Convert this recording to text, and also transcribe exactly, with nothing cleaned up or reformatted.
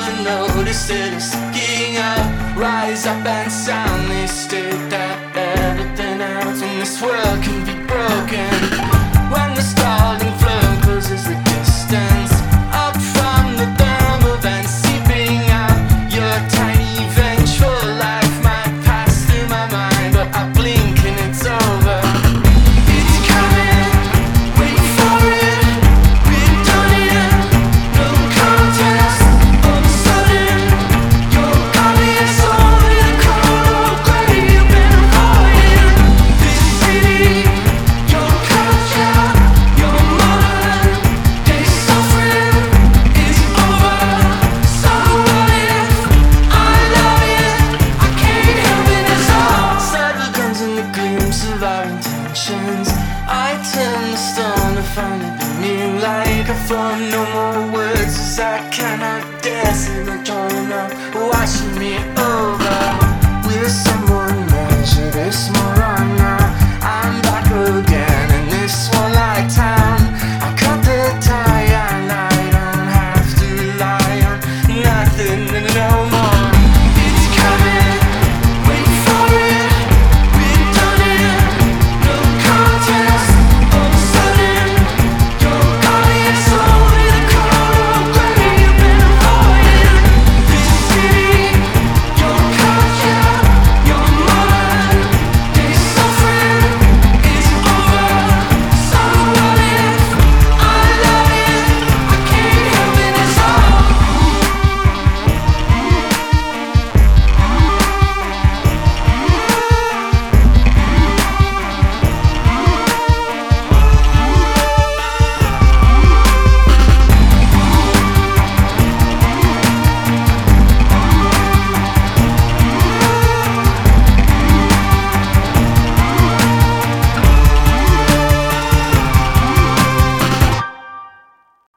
notice it is king up. Rise up and soundly state that everything else in this world can be broken. When the scalding flow closes the distance up from the thermal vent seeping out, your tiny vengeful life might pass through my mind, but I blink and it's over. It's coming, wait for it. We've done it, no contest. All of a sudden, your body is all in a cold grey. You've been avoiding this city, your culture, your modern day suffering is over. So what if I love it? I can't help it, it's all. Cyber guns and the glimpse of our intentions. I turn the stone to find it beneath like I form no more words as I cannot dare say the tone of washing me over. We're some